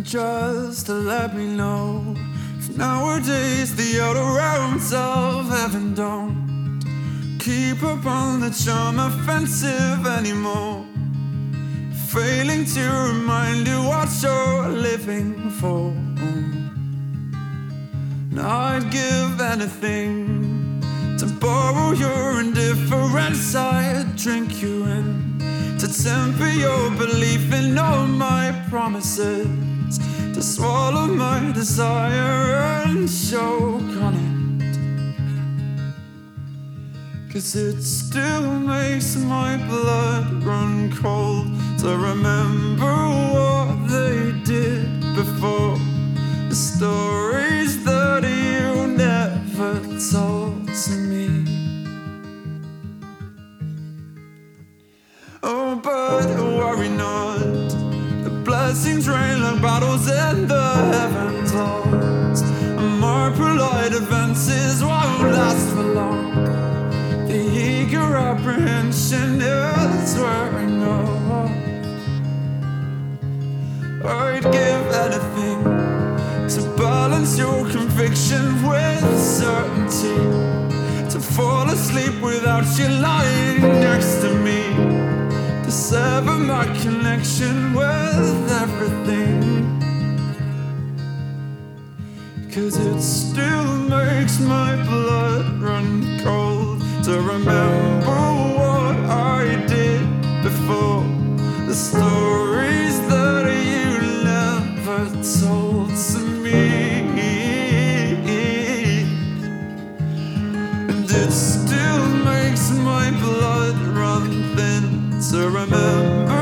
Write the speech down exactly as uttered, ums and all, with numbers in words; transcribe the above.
just to let me know if nowadays the outer rounds of heaven don't keep up on the charm offensive anymore, failing to remind you what you're living for. And I'd give anything to borrow your indifference. I'd drink you in to temper your belief in all my promises, to swallow my desire and choke on it, 'cause it still makes my blood run cold to remember what they did before, the stories that you never told to me. Oh, but worry not, the blessings rain like battles in the heavens lost, and more polite advances won't last for long. The eager apprehension is wearing off. I'd give anything to balance your conviction with certainty, to fall asleep without you lying next to me, to sever my connection with everything, 'cause it still makes my blood run cold to remember what I did before, the stories that you never told to me. And it still makes my blood run thin to remember